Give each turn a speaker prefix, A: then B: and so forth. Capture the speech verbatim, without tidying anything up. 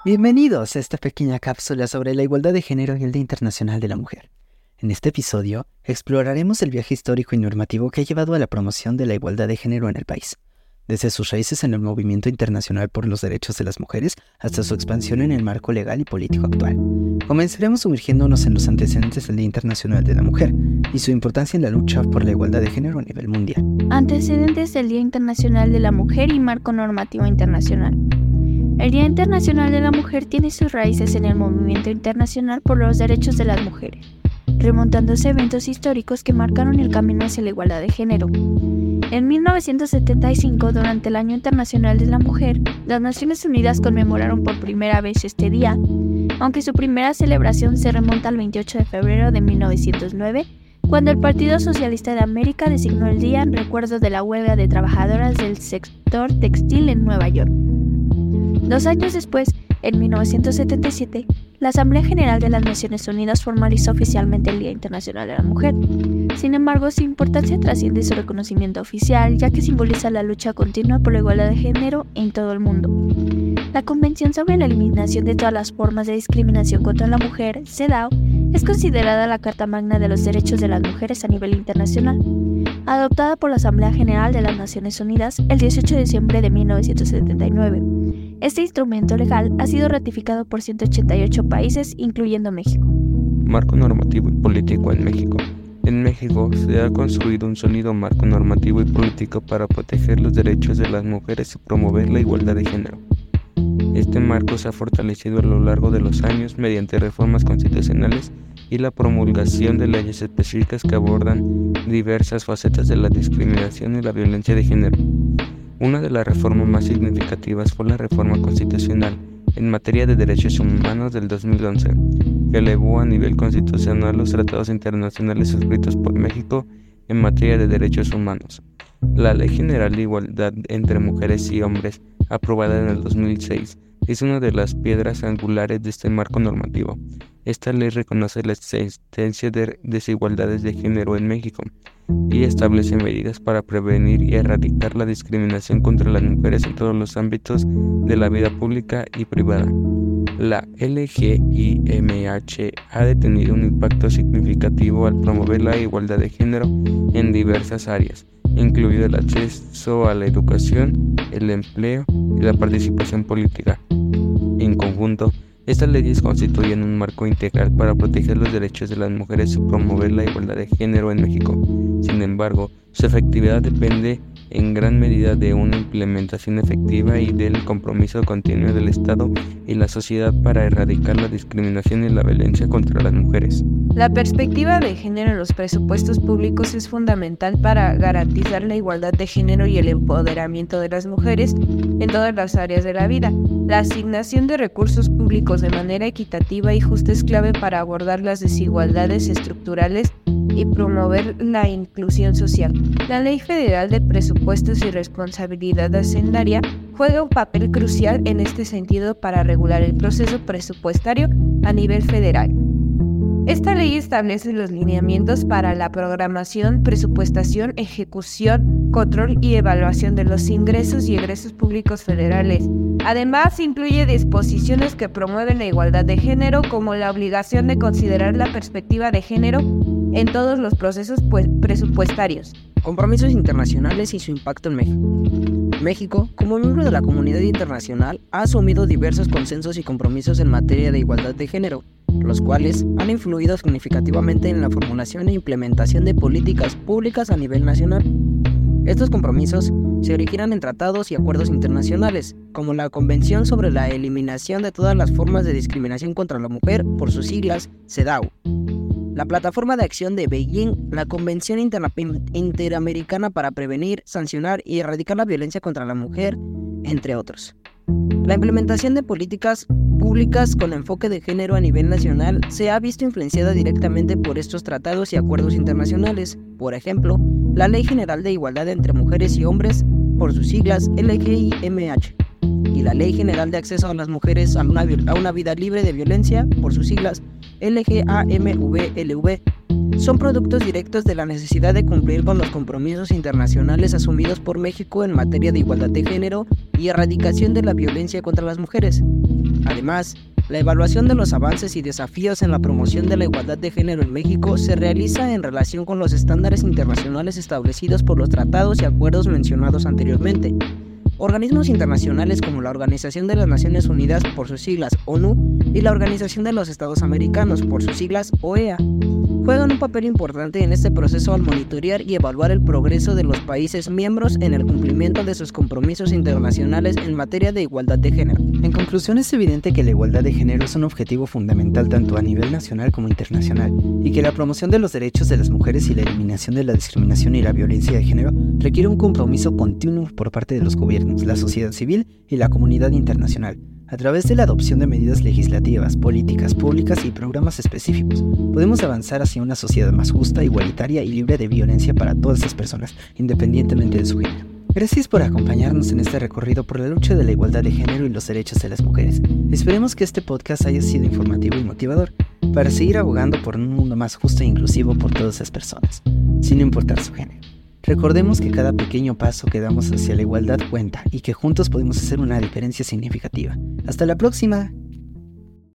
A: Bienvenidos a esta pequeña cápsula sobre la igualdad de género y el Día Internacional de la Mujer. En este episodio, exploraremos el viaje histórico y normativo que ha llevado a la promoción de la igualdad de género en el país, desde sus raíces en el movimiento internacional por los derechos de las mujeres hasta su expansión en el marco legal y político actual. Comenzaremos sumergiéndonos en los antecedentes del Día Internacional de la Mujer y su importancia en la lucha por la igualdad de género a nivel mundial.
B: Antecedentes del Día Internacional de la Mujer y marco normativo internacional. El Día Internacional de la Mujer tiene sus raíces en el movimiento internacional por los derechos de las mujeres, remontándose a eventos históricos que marcaron el camino hacia la igualdad de género. En mil novecientos setenta y cinco, durante el Año Internacional de la Mujer, las Naciones Unidas conmemoraron por primera vez este día, aunque su primera celebración se remonta al veintiocho de febrero de mil novecientos nueve, cuando el Partido Socialista de América designó el día en recuerdo de la huelga de trabajadoras del sector textil en Nueva York. Dos años después, en mil novecientos setenta y siete, la Asamblea General de las Naciones Unidas formalizó oficialmente el Día Internacional de la Mujer. Sin embargo, su importancia trasciende su reconocimiento oficial, ya que simboliza la lucha continua por la igualdad de género en todo el mundo. La Convención sobre la Eliminación de todas las formas de discriminación contra la mujer, CEDAW, es considerada la Carta Magna de los Derechos de las Mujeres a nivel internacional, adoptada por la Asamblea General de las Naciones Unidas el dieciocho de diciembre de mil novecientos setenta y nueve. Este instrumento legal ha sido ratificado por ciento ochenta y ocho países, incluyendo México.
C: Marco normativo y político en México. En México se ha construido un sólido marco normativo y político para proteger los derechos de las mujeres y promover la igualdad de género. Este marco se ha fortalecido a lo largo de los años mediante reformas constitucionales y la promulgación de leyes específicas que abordan diversas facetas de la discriminación y la violencia de género. Una de las reformas más significativas fue la reforma constitucional en materia de derechos humanos del dos mil once, que elevó a nivel constitucional los tratados internacionales suscritos por México en materia de derechos humanos. La Ley General de Igualdad entre Mujeres y Hombres, aprobada en el dos mil seis, es una de las piedras angulares de este marco normativo. Esta ley reconoce la existencia de desigualdades de género en México y establece medidas para prevenir y erradicar la discriminación contra las mujeres en todos los ámbitos de la vida pública y privada. La L G I M H ha tenido un impacto significativo al promover la igualdad de género en diversas áreas, incluido el acceso a la educación, el empleo y la participación política. En conjunto, estas leyes constituyen un marco integral para proteger los derechos de las mujeres y promover la igualdad de género en México. Sin embargo, su efectividad depende en gran medida de una implementación efectiva y del compromiso continuo del Estado y la sociedad para erradicar la discriminación y la violencia contra las mujeres.
D: La perspectiva de género en los presupuestos públicos es fundamental para garantizar la igualdad de género y el empoderamiento de las mujeres en todas las áreas de la vida. La asignación de recursos públicos de manera equitativa y justa es clave para abordar las desigualdades estructurales y promover la inclusión social. La Ley Federal de Presupuestos y Responsabilidad Hacendaria juega un papel crucial en este sentido para regular el proceso presupuestario a nivel federal. Esta ley establece los lineamientos para la programación, presupuestación, ejecución, control y evaluación de los ingresos y egresos públicos federales. Además, incluye disposiciones que promueven la igualdad de género, como la obligación de considerar la perspectiva de género en todos los procesos pues, presupuestarios.
E: Compromisos internacionales y su impacto en México. México, como miembro de la comunidad internacional, ha asumido diversos consensos y compromisos en materia de igualdad de género, los cuales han influido significativamente en la formulación e implementación de políticas públicas a nivel nacional. Estos compromisos se originan en tratados y acuerdos internacionales, como la Convención sobre la Eliminación de todas las formas de discriminación contra la mujer, por sus siglas CEDAW, la Plataforma de Acción de Beijing, la Convención Inter- Interamericana para Prevenir, Sancionar y Erradicar la Violencia contra la Mujer, entre otros. La implementación de políticas públicas con enfoque de género a nivel nacional se ha visto influenciada directamente por estos tratados y acuerdos internacionales. Por ejemplo, la Ley General de Igualdad entre Mujeres y Hombres, por sus siglas L G I M H, y la Ley General de Acceso a las Mujeres a una, a una Vida Libre de Violencia, por sus siglas L G A M V L V. son productos directos de la necesidad de cumplir con los compromisos internacionales asumidos por México en materia de igualdad de género y erradicación de la violencia contra las mujeres. Además, la evaluación de los avances y desafíos en la promoción de la igualdad de género en México se realiza en relación con los estándares internacionales establecidos por los tratados y acuerdos mencionados anteriormente. Organismos internacionales como la Organización de las Naciones Unidas, por sus siglas ONU, y la Organización de los Estados Americanos, por sus siglas O E A, juegan un papel importante en este proceso al monitorear y evaluar el progreso de los países miembros en el cumplimiento de sus compromisos internacionales en materia de igualdad de género.
A: En conclusión, es evidente que la igualdad de género es un objetivo fundamental tanto a nivel nacional como internacional, y que la promoción de los derechos de las mujeres y la eliminación de la discriminación y la violencia de género requiere un compromiso continuo por parte de los gobiernos, la sociedad civil y la comunidad internacional. A través de la adopción de medidas legislativas, políticas públicas y programas específicos, podemos avanzar hacia una sociedad más justa, igualitaria y libre de violencia para todas las personas, independientemente de su género. Gracias por acompañarnos en este recorrido por la lucha de la igualdad de género y los derechos de las mujeres. Esperemos que este podcast haya sido informativo y motivador para seguir abogando por un mundo más justo e inclusivo por todas las personas, sin importar su género. Recordemos que cada pequeño paso que damos hacia la igualdad cuenta y que juntos podemos hacer una diferencia significativa. ¡Hasta la próxima!